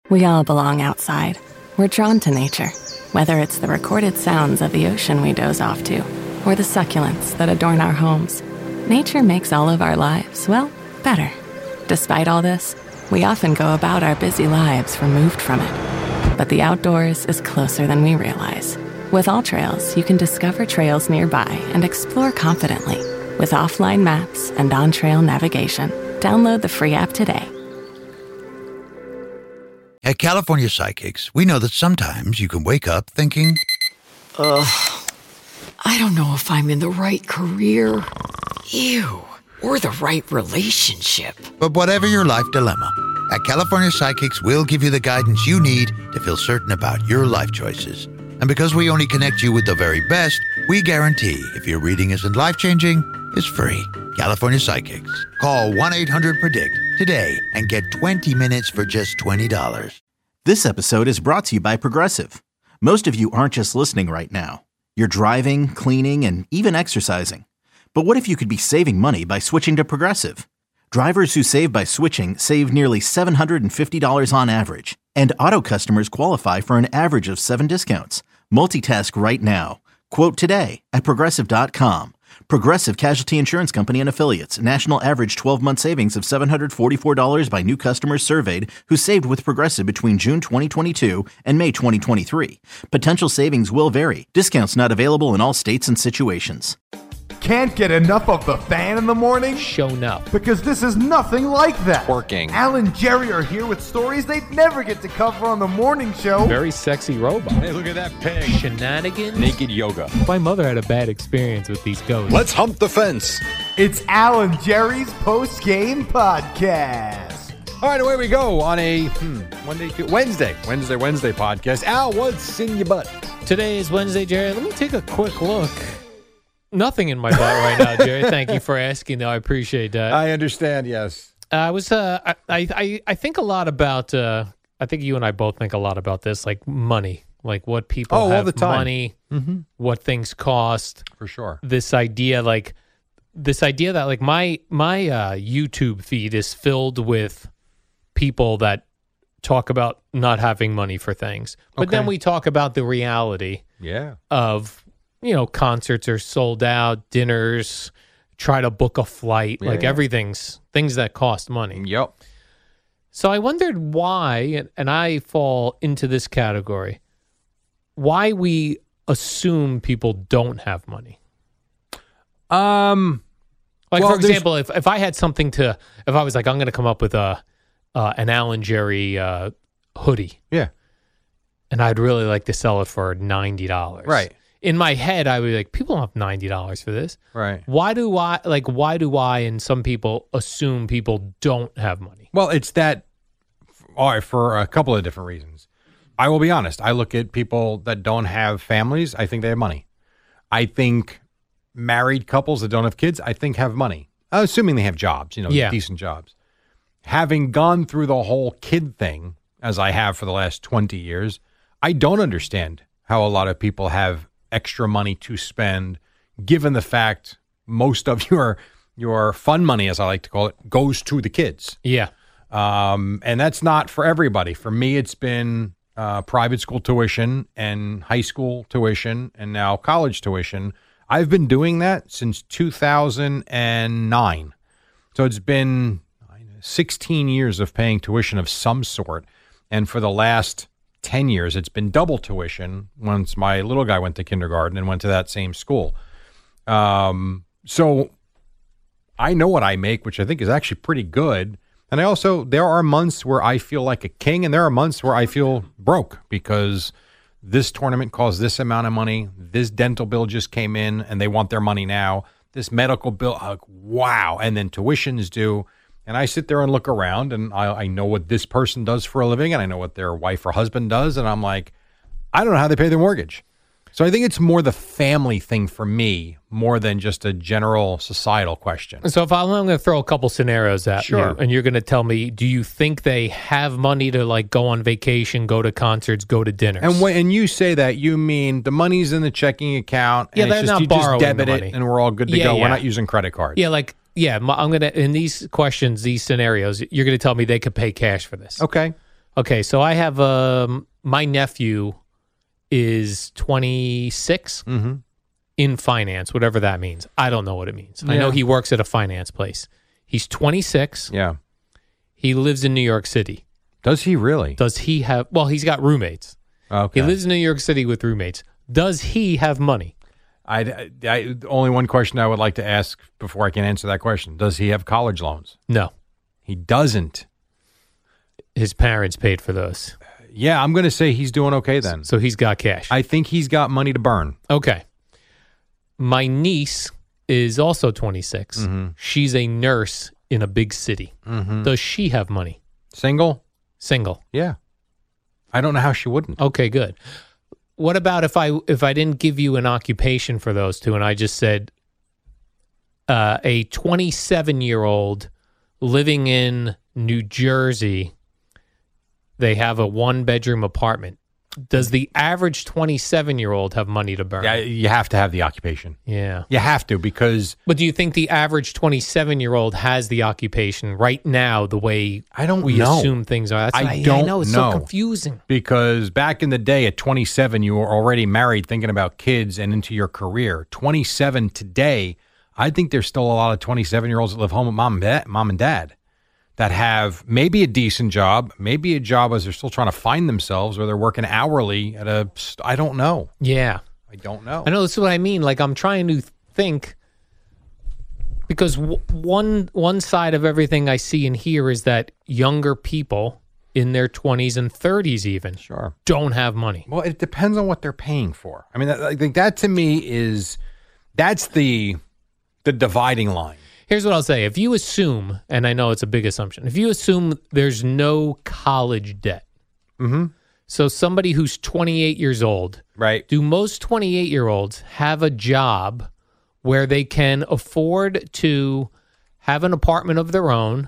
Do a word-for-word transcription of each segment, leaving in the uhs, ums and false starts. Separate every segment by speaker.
Speaker 1: We all belong outside. We're drawn to nature, whether it's the recorded sounds of the ocean we doze off to, or the succulents that adorn our homes. Nature makes all of our lives, well, better. Despite all this, we often go about our busy lives removed from it. But the outdoors is closer than we realize. With AllTrails, you can discover trails nearby and explore confidently. With offline maps and on-trail navigation, download the free app today.
Speaker 2: At California Psychics, we know that sometimes you can wake up thinking,
Speaker 3: Ugh, I don't know if I'm in the right career, ew, or the right relationship.
Speaker 2: But whatever your life dilemma, at California Psychics, we'll give you the guidance you need to feel certain about your life choices. And because we only connect you with the very best, we guarantee if your reading isn't life-changing, it's free. California Psychics. Call one eight hundred predict today and get twenty minutes for just twenty dollars.
Speaker 4: This episode is brought to you by Progressive. Most of you aren't just listening right now. You're driving, cleaning, and even exercising. But what if you could be saving money by switching to Progressive? Drivers who save by switching save nearly seven hundred fifty dollars on average. And auto customers qualify for an average of seven discounts. Multitask right now. Quote today at Progressive dot com. Progressive Casualty Insurance Company and Affiliates. National average twelve-month savings of seven hundred forty-four dollars by new customers surveyed who saved with Progressive between June twenty twenty-two and May twenty twenty-three. Potential savings will vary. Discounts not available in all states and situations.
Speaker 5: Can't get enough of the Fan in the morning?
Speaker 6: Shown up.
Speaker 5: Because this is nothing like that.
Speaker 6: Working.
Speaker 5: Al and Jerry are here with stories they'd never get to cover on the morning show.
Speaker 6: Very sexy robot.
Speaker 7: Hey, look at that pig.
Speaker 6: Shenanigans.
Speaker 7: Naked yoga.
Speaker 6: My mother had a bad experience with these ghosts.
Speaker 7: Let's hump the fence.
Speaker 5: It's Al and Jerry's post-game podcast.
Speaker 7: All right, away we go on a hmm, Monday, Tuesday, Wednesday, Wednesday, Wednesday podcast. Al, what's in your butt?
Speaker 6: Today is Wednesday, Jerry. Let me take a quick look. Nothing in my butt right now, Jerry. Thank you for asking, though. I appreciate that.
Speaker 7: I understand, yes.
Speaker 6: Uh, I was, uh, I, I, I think a lot about, uh, I think you and I both think a lot about this, like money, like what people
Speaker 7: oh,
Speaker 6: have
Speaker 7: all the time.
Speaker 6: money,
Speaker 7: mm-hmm.
Speaker 6: what things cost.
Speaker 7: For sure.
Speaker 6: This idea, like, this idea that, like, my, my uh, YouTube feed is filled with people that talk about not having money for things. But
Speaker 7: okay.
Speaker 6: then we talk about the reality
Speaker 7: yeah.
Speaker 6: of, you know, concerts are sold out, dinners, try to book a flight,
Speaker 7: yeah,
Speaker 6: like
Speaker 7: yeah.
Speaker 6: everything's things that cost money.
Speaker 7: Yep.
Speaker 6: So I wondered why, and I fall into this category, why we assume people don't have money.
Speaker 7: Um,
Speaker 6: like,
Speaker 7: well,
Speaker 6: for example, if, if I had something to, if I was like, I'm going to come up with a uh, an Al and Jerry uh, hoodie.
Speaker 7: Yeah.
Speaker 6: And I'd really like to sell it for ninety dollars.
Speaker 7: Right.
Speaker 6: In my head, I would be like, people don't have ninety dollars for this.
Speaker 7: Right.
Speaker 6: Why do I, like, why do I and some people assume people don't have money?
Speaker 7: Well, it's that, all right, for a couple of different reasons. I will be honest. I look at people that don't have families. I think they have money. I think married couples that don't have kids, I think have money. Assuming they have jobs, you know,
Speaker 6: yeah.
Speaker 7: decent jobs. Having gone through the whole kid thing, as I have for the last twenty years, I don't understand how a lot of people have extra money to spend, given the fact most of your your fun money, as I like to call it, goes to the kids.
Speaker 6: Yeah.
Speaker 7: Um, and that's not for everybody. For me, it's been uh, private school tuition and high school tuition and now college tuition. I've been doing that since two thousand nine. So it's been sixteen years of paying tuition of some sort. And for the last ten years, it's been double tuition once my little guy went to kindergarten and went to that same school. Um, so I know what I make, which I think is actually pretty good. And I also, there are months where I feel like a king, and there are months where I feel broke because this tournament costs this amount of money. This dental bill just came in and they want their money now. This medical bill, like, wow. And then tuition's due. And I sit there and look around, and I, I know what this person does for a living, and I know what their wife or husband does, and I'm like, I don't know how they pay their mortgage. So I think it's more the family thing for me, more than just a general societal question.
Speaker 6: So if I'm, I'm going to throw a couple scenarios at
Speaker 7: Sure.
Speaker 6: you, and you're going to tell me, do you think they have money to, like, go on vacation, go to concerts, go to dinners?
Speaker 7: And when and you say that, you mean the money's in the checking account, and
Speaker 6: Yeah,
Speaker 7: it's
Speaker 6: they're
Speaker 7: just,
Speaker 6: not
Speaker 7: you just
Speaker 6: borrowing
Speaker 7: debit
Speaker 6: the
Speaker 7: it,
Speaker 6: money.
Speaker 7: and we're all good to
Speaker 6: Yeah,
Speaker 7: go.
Speaker 6: yeah.
Speaker 7: We're not using credit cards.
Speaker 6: Yeah, like, yeah, I'm going to, in these questions, these scenarios, you're going to tell me they could pay cash for this.
Speaker 7: Okay.
Speaker 6: Okay, so I have um, my nephew is twenty-six
Speaker 7: Mm-hmm.
Speaker 6: in finance, whatever that means. I don't know what it means. I know
Speaker 7: Yeah.
Speaker 6: he works at a finance place. He's twenty-six.
Speaker 7: Yeah.
Speaker 6: He lives in New York City.
Speaker 7: Does he really?
Speaker 6: Does he have? Well, he's got roommates.
Speaker 7: Okay.
Speaker 6: He lives in New York City with roommates. Does he have money?
Speaker 7: I, I, I- only one question I would like to ask before I can answer that question. Does he have college loans?
Speaker 6: No.
Speaker 7: He doesn't.
Speaker 6: His parents paid for those.
Speaker 7: Yeah, I'm going to say he's doing okay then.
Speaker 6: So he's got cash.
Speaker 7: I think he's got money to burn.
Speaker 6: Okay. My niece is also twenty-six.
Speaker 7: Mm-hmm.
Speaker 6: She's a nurse in a big city.
Speaker 7: Mm-hmm.
Speaker 6: Does she have money?
Speaker 7: Single?
Speaker 6: Single.
Speaker 7: Yeah. I don't know how she wouldn't.
Speaker 6: Okay, good. What about if I if I didn't give you an occupation for those two and I just said uh, a twenty-seven-year-old living in New Jersey, they have a one-bedroom apartment. Does the average twenty-seven-year-old have money to burn?
Speaker 7: Yeah, you have to have the occupation.
Speaker 6: Yeah.
Speaker 7: You have to because
Speaker 6: But do you think the average twenty-seven-year-old has the occupation right now the way
Speaker 7: I don't
Speaker 6: we
Speaker 7: know.
Speaker 6: assume things are? That's
Speaker 7: I
Speaker 6: what I,
Speaker 7: don't
Speaker 6: I know. It's
Speaker 7: know.
Speaker 6: so confusing.
Speaker 7: because back in the day at twenty-seven, you were already married, thinking about kids and into your career. twenty-seven today, I think there's still a lot of twenty-seven-year-olds that live home with mom and dad, mom and dad that have maybe a decent job, maybe a job as they're still trying to find themselves, or they're working hourly at a, st- I don't know.
Speaker 6: Yeah.
Speaker 7: I don't know.
Speaker 6: I know that's what I mean. Like I'm trying to think because w- one one side of everything I see and hear is that younger people in their twenties and thirties even
Speaker 7: Sure.
Speaker 6: don't have money.
Speaker 7: Well, it depends on what they're paying for. I mean, that, I think that to me is, that's the the dividing line.
Speaker 6: Here's what I'll say. If you assume, and I know it's a big assumption, if you assume there's no college debt,
Speaker 7: Mm-hmm.
Speaker 6: so somebody who's twenty-eight years old,
Speaker 7: Right.
Speaker 6: do most twenty-eight-year-olds have a job where they can afford to have an apartment of their own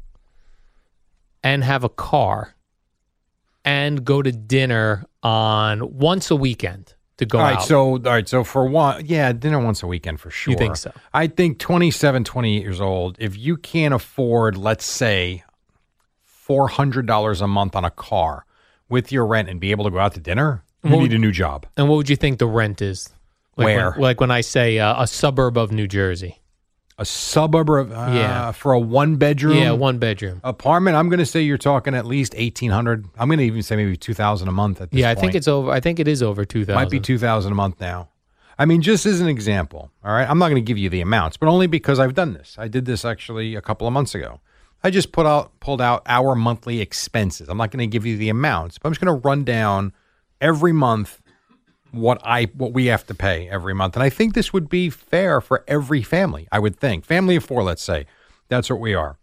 Speaker 6: and have a car and go to dinner on once a weekend to go
Speaker 7: All right,
Speaker 6: out?
Speaker 7: so all right, so for one, yeah, dinner once a weekend for sure.
Speaker 6: You think so?
Speaker 7: I think twenty-seven, twenty-eight years old, if you can't afford, let's say, four hundred dollars a month on a car with your rent and be able to go out to dinner, you
Speaker 6: Well,
Speaker 7: need a new job.
Speaker 6: And what would you think the rent is? Like
Speaker 7: Where?
Speaker 6: When, like when I say uh, a suburb of New Jersey.
Speaker 7: A suburb of, uh,
Speaker 6: Yeah.
Speaker 7: for a one bedroom
Speaker 6: Yeah, one bedroom.
Speaker 7: apartment, I'm going to say you're talking at least eighteen hundred. I'm going to even say maybe two thousand a month at this
Speaker 6: Yeah, I
Speaker 7: point.
Speaker 6: think it's over. I think it is over two thousand.
Speaker 7: Might be two thousand a month now. I mean, just as an example, all right? I'm not going to give you the amounts, but only because I've done this. I did this actually a couple of months ago. I just put out pulled out our monthly expenses. I'm not going to give you the amounts, but I'm just going to run down every month what I what we have to pay every month. And I think this would be fair for every family, I would think. Family of four, let's say. That's what we are.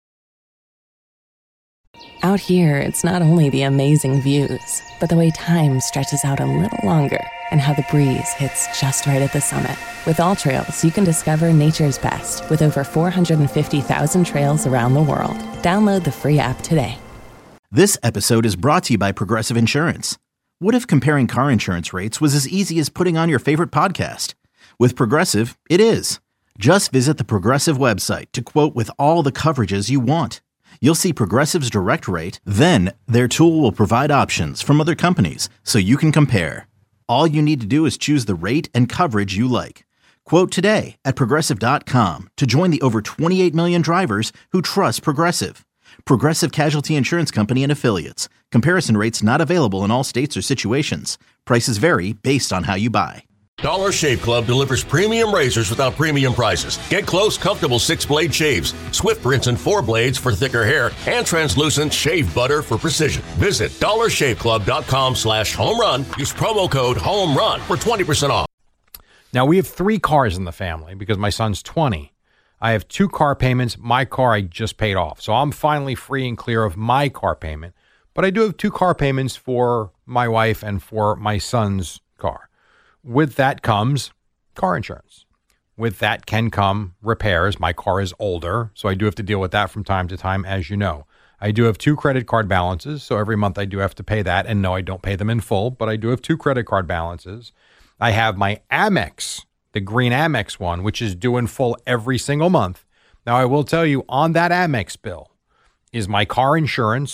Speaker 1: Out here, it's not only the amazing views, but the way time stretches out a little longer and how the breeze hits just right at the summit. With All Trails, you can discover nature's best with over four hundred fifty thousand trails around the world. Download the free app today.
Speaker 4: This episode is brought to you by Progressive Insurance. What if comparing car insurance rates was as easy as putting on your favorite podcast? With Progressive, it is. Just visit the Progressive website to quote with all the coverages you want. You'll see Progressive's direct rate, then their tool will provide options from other companies so you can compare. All you need to do is choose the rate and coverage you like. Quote today at Progressive dot com to join the over twenty-eight million drivers who trust Progressive. Progressive Casualty Insurance Company and Affiliates. Comparison rates not available in all states or situations. Prices vary based on how you buy.
Speaker 8: Dollar Shave Club delivers premium razors without premium prices. Get close, comfortable six-blade shaves, Swift rinse and four blades for thicker hair, and translucent shave butter for precision. Visit dollar shave club dot com slash home run. Use promo code home run for twenty percent off.
Speaker 7: Now, we have three cars in the family because my son's twenty. I have two car payments. My car I just paid off. So I'm finally free and clear of my car payment. But I do have two car payments for my wife and for my son's car. With that comes car insurance. With that can come repairs. My car is older, so I do have to deal with that from time to time, as you know. I do have two credit card balances, so every month I do have to pay that. And no, I don't pay them in full, but I do have two credit card balances. I have my Amex, the green Amex one, which is due in full every single month. Now, I will tell you, on that Amex bill is my car insurance,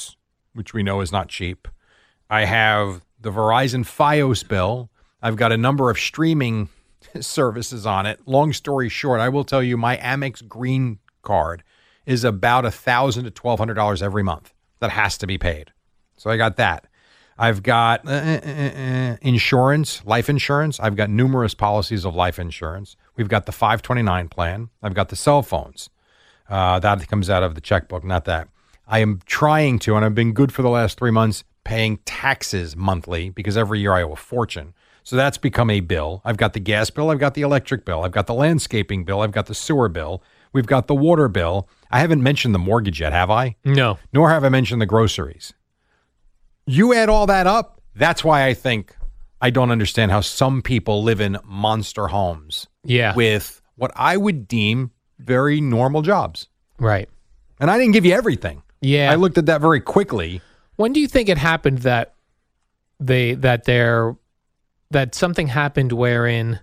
Speaker 7: which we know is not cheap. I have the Verizon Fios bill. I've got a number of streaming services on it. Long story short, I will tell you my Amex Green card is about one thousand dollars to twelve hundred dollars every month that has to be paid. So I got that. I've got uh, uh, uh, insurance, life insurance. I've got numerous policies of life insurance. We've got the five twenty-nine plan. I've got the cell phones. Uh, that comes out of the checkbook, not that. I am trying to, and I've been good for the last three months, paying taxes monthly because every year I owe a fortune. So that's become a bill. I've got the gas bill. I've got the electric bill. I've got the landscaping bill. I've got the sewer bill. We've got the water bill. I haven't mentioned the mortgage yet, have I?
Speaker 6: No.
Speaker 7: Nor have I mentioned the groceries. You add all that up, that's why I think I don't understand how some people live in monster homes.
Speaker 6: Yeah.
Speaker 7: With what I would deem very normal jobs.
Speaker 6: Right.
Speaker 7: And I didn't give you everything.
Speaker 6: Yeah.
Speaker 7: I looked at that very quickly.
Speaker 6: When do you think it happened that they that there that something happened wherein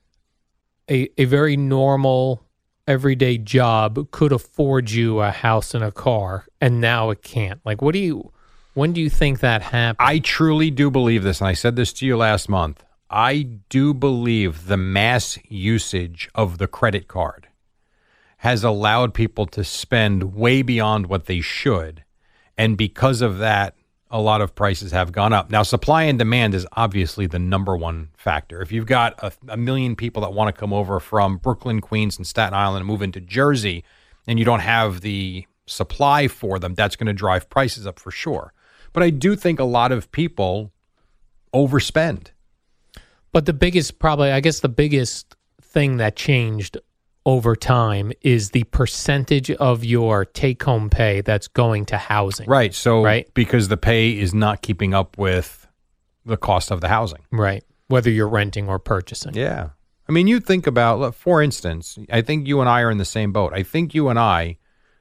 Speaker 6: a a very normal everyday job could afford you a house and a car, and now it can't? Like, what do you? When do you think that happened?
Speaker 7: I truly do believe this, and I said this to you last month. I do believe the mass usage of the credit card has allowed people to spend way beyond what they should. And because of that, a lot of prices have gone up. Now, supply and demand is obviously the number one factor. If you've got a, a million people that want to come over from Brooklyn, Queens, and Staten Island and move into Jersey, and you don't have the supply for them, that's going to drive prices up for sure. But I do think a lot of people overspend.
Speaker 6: But the biggest, probably, I guess the biggest thing that changed over time is the percentage of your take-home pay that's going to housing.
Speaker 7: Right. So
Speaker 6: right?
Speaker 7: because the pay is not keeping up with the cost of the housing.
Speaker 6: Right. Whether you're renting or purchasing.
Speaker 7: Yeah. I mean, you think about, for instance, I think you and I are in the same boat. I think you and I,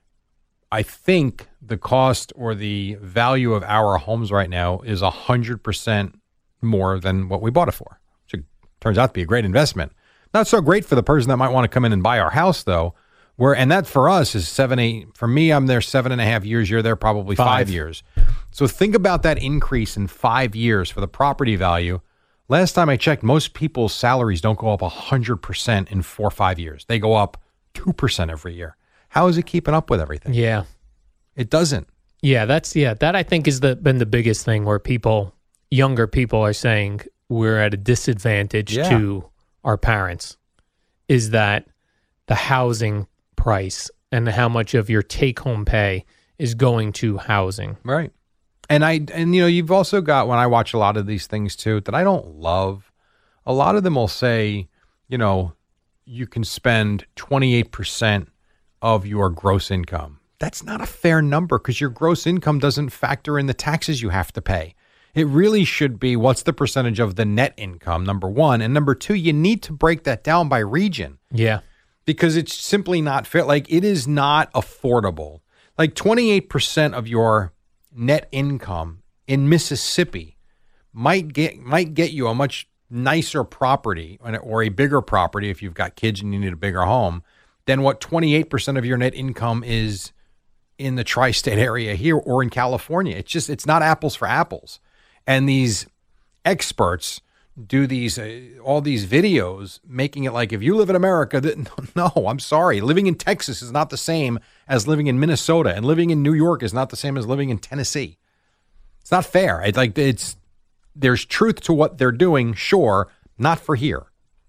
Speaker 7: I think the cost or the value of our homes right now is one hundred percent more than what we bought it for, which turns out to be a great investment. Not so great for the person that might want to come in and buy our house, though. Where and that for us is seven, eight. For me, I'm there seven and a half years. You're there probably five, five years. So think about that increase in five years for the property value. Last time I checked, most people's salaries don't go up one hundred percent in four or five years. They go up two percent every year. How is it keeping up with everything?
Speaker 6: Yeah.
Speaker 7: It doesn't.
Speaker 6: Yeah, that's yeah. That I think is the been the biggest thing where people, younger people, are saying we're at a disadvantage
Speaker 7: Yeah.
Speaker 6: to our parents. Is that the housing price and how much of your take-home pay is going to housing?
Speaker 7: Right. And I and you know you've also got, when I watch a lot of these things too that I don't love, a lot of them will say, you know, you can spend twenty-eight percent of your gross income. That's not a fair number because your gross income doesn't factor in the taxes you have to pay. It really should be what's the percentage of the net income, number one. And number two, you need to break that down by region.
Speaker 6: Yeah.
Speaker 7: Because it's simply not fair. Like, it is not affordable. Like twenty-eight percent of your net income in Mississippi might get might get you a much nicer property or a bigger property if you've got kids and you need a bigger home than what twenty-eight percent of your net income is in the tri-state area here or in California. It's just, it's not apples for apples. And these experts do these, uh, all these videos making it like if you live in America, that, no, I'm sorry. Living in Texas is not the same as living in Minnesota, and living in New York is not the same as living in Tennessee. It's not fair. It's like, it's, there's truth to what they're doing. Sure. Not for here.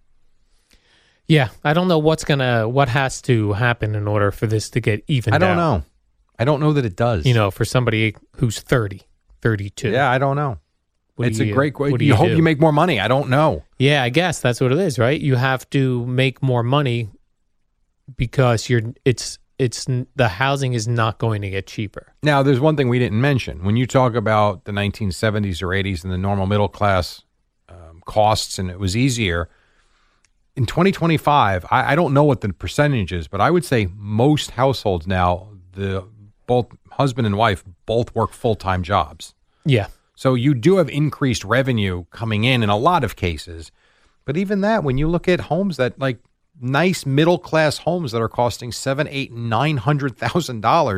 Speaker 6: Yeah. I don't know what's going to, what has to happen in order for this to get even
Speaker 7: I don't
Speaker 6: out.
Speaker 7: know. I don't know that it does.
Speaker 6: You know, for somebody who's thirty, thirty-two.
Speaker 7: Yeah, I don't know.
Speaker 6: What
Speaker 7: It's
Speaker 6: do
Speaker 7: a
Speaker 6: you-
Speaker 7: great question.
Speaker 6: what do
Speaker 7: You,
Speaker 6: you
Speaker 7: hope
Speaker 6: do?
Speaker 7: you make more money. I don't know.
Speaker 6: Yeah, I guess that's what it is, right? You have to make more money because you're it's it's the housing is not going to get cheaper.
Speaker 7: Now, there's one thing we didn't mention. When you talk about the nineteen seventies or eighties and the normal middle class um, costs, and it was easier, in twenty twenty-five, I, I don't know what the percentage is, but I would say most households now, the both husband and wife both work full-time jobs.
Speaker 6: Yeah.
Speaker 7: So you do have increased revenue coming in in a lot of cases. But even that, when you look at homes that like nice middle class homes that are costing seven, eight, nine hundred thousand dollars,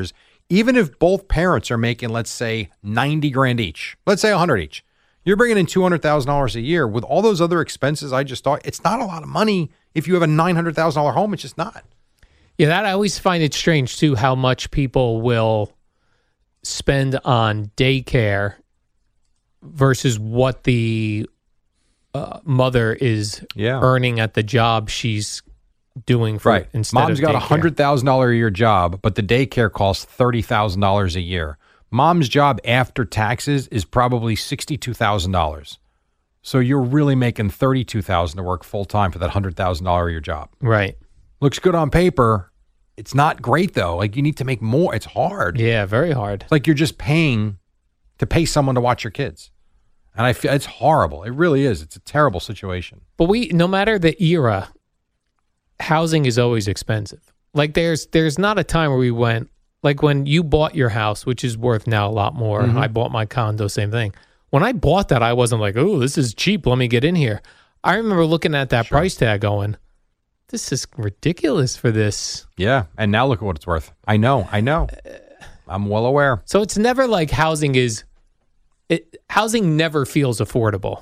Speaker 7: Even if both parents are making, let's say, ninety grand each, let's say one hundred each, you're bringing in two hundred thousand dollars a year with all those other expenses I just thought. It's not a lot of money if you have a nine hundred thousand dollars home. It's just not.
Speaker 6: Yeah, that I always find it strange, too, how much people will spend on daycare versus what the uh, mother is
Speaker 7: Yeah.
Speaker 6: earning at the job she's doing for
Speaker 7: Right.
Speaker 6: instead
Speaker 7: Mom's
Speaker 6: of
Speaker 7: got a
Speaker 6: daycare.
Speaker 7: one hundred thousand dollars a year job, but the daycare costs thirty thousand dollars a year. Mom's job after taxes is probably sixty-two thousand dollars. So you're really making thirty-two thousand dollars to work full time for that one hundred thousand dollars a year job.
Speaker 6: Right.
Speaker 7: Looks good on paper. It's not great though. Like you need to make more. It's hard.
Speaker 6: Yeah, very hard.
Speaker 7: It's like you're just paying to pay someone to watch your kids. And I feel it's horrible. It really is. It's a terrible situation.
Speaker 6: But we, no matter the era, housing is always expensive. Like there's there's not a time where we went, like when you bought your house, which is worth now a lot more.
Speaker 7: Mm-hmm.
Speaker 6: I bought my condo, same thing. When I bought that, I wasn't like, oh, this is cheap. Let me get in here. I remember looking at that
Speaker 7: Sure.
Speaker 6: price tag going, this is ridiculous for this.
Speaker 7: Yeah. And now look at what it's worth. I know. I know. I'm well aware.
Speaker 6: So it's never like housing is, it, housing never feels affordable.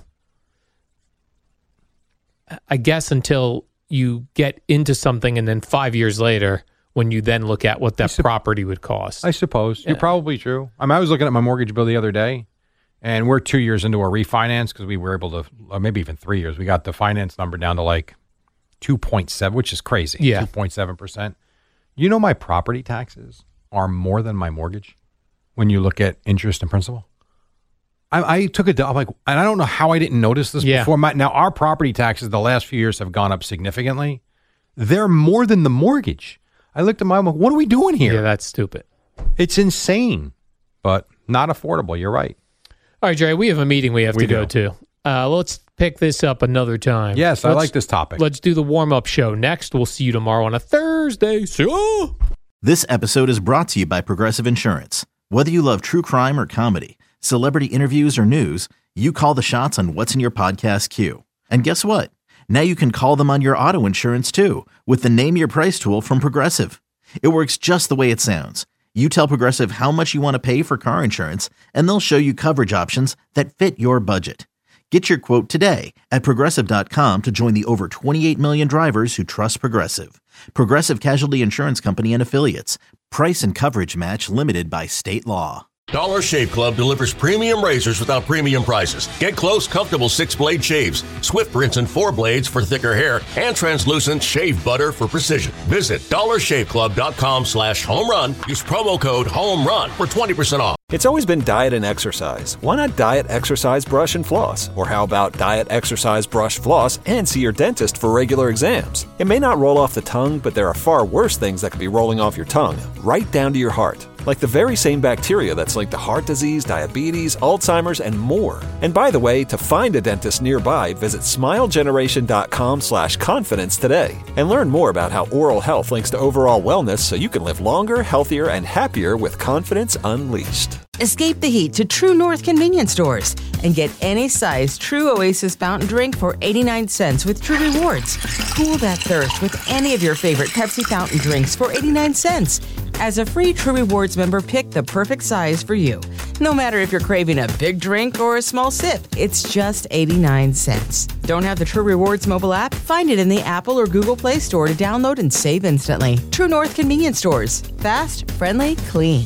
Speaker 6: I guess until you get into something and then five years later, when you then look at what that
Speaker 7: sup-
Speaker 6: property would cost.
Speaker 7: I suppose. You're probably true. I mean, I was looking at my mortgage bill the other day, and we're two years into a refinance because we were able to, or maybe even three years. We got the finance number down to like two point seven, which is crazy.
Speaker 6: Yeah.
Speaker 7: two point seven percent. You know, my property taxes are more than my mortgage when you look at interest and principal. I, I took it down. I'm like, and I don't know how I didn't notice this
Speaker 6: Yeah.
Speaker 7: before. My, now, our property taxes the last few years have gone up significantly. They're more than the mortgage. I looked at my, I'm like, what are we doing here?
Speaker 6: Yeah, that's stupid.
Speaker 7: It's insane, but not affordable. You're right.
Speaker 6: All right, Jerry, we have a meeting we have
Speaker 7: We
Speaker 6: to go
Speaker 7: do.
Speaker 6: to. Uh, let's pick this up another time.
Speaker 7: Yes, I
Speaker 6: Let's-
Speaker 7: like this topic.
Speaker 6: Let's do the warm-up show next. We'll see you tomorrow on a Thursday. See ya!
Speaker 4: This episode is brought to you by Progressive Insurance. Whether you love true crime or comedy, celebrity interviews or news, you call the shots on what's in your podcast queue. And guess what? Now you can call them on your auto insurance too with the Name Your Price tool from Progressive. It works just the way it sounds. You tell Progressive how much you want to pay for car insurance, and they'll show you coverage options that fit your budget. Get your quote today at Progressive dot com to join the over twenty-eight million drivers who trust Progressive. Progressive Casualty Insurance Company and Affiliates. Price and coverage match limited by state law.
Speaker 8: Dollar Shave Club delivers premium razors without premium prices. Get close, comfortable six-blade shaves, Swift rinse and four blades for thicker hair, and translucent shave butter for precision. Visit dollar shave club dot com slash home run. Use promo code HOMERUN for twenty percent off.
Speaker 9: It's always been diet and exercise. Why not diet, exercise, brush, and floss? Or how about diet, exercise, brush, floss, and see your dentist for regular exams? It may not roll off the tongue, but there are far worse things that could be rolling off your tongue, right down to your heart. Like the very same bacteria that's linked to heart disease, diabetes, Alzheimer's, and more. And by the way, to find a dentist nearby, visit smile generation dot com slash confidence today. And learn more about how oral health links to overall wellness so you can live longer, healthier, and happier with confidence unleashed.
Speaker 10: Escape the heat to True North convenience stores and get any size True Oasis fountain drink for eighty-nine cents with True Rewards. Cool that thirst with any of your favorite Pepsi fountain drinks for eighty-nine cents. As a free True Rewards member, pick the perfect size for you. No matter if you're craving a big drink or a small sip, it's just eighty-nine cents. Don't have the True Rewards mobile app? Find it in the Apple or Google Play Store to download and save instantly. True North convenience stores. Fast, friendly, clean.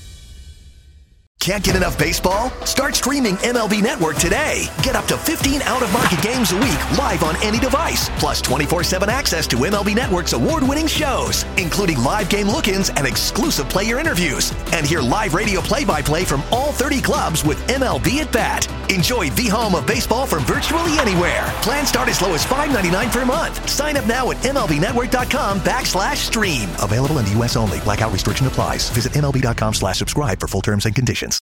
Speaker 11: Can't get enough baseball? Start streaming M L B Network today. Get up to fifteen out-of-market games a week live on any device, plus twenty-four seven access to M L B Network's award-winning shows, including live game look-ins and exclusive player interviews. And hear live radio play-by-play from all thirty clubs with M L B at Bat. Enjoy the home of baseball from virtually anywhere. Plans start as low as five ninety-nine per month. Sign up now at MLBnetwork.com backslash stream. Available in the U S only. Blackout restriction applies. Visit MLB.com slash subscribe for full terms and conditions.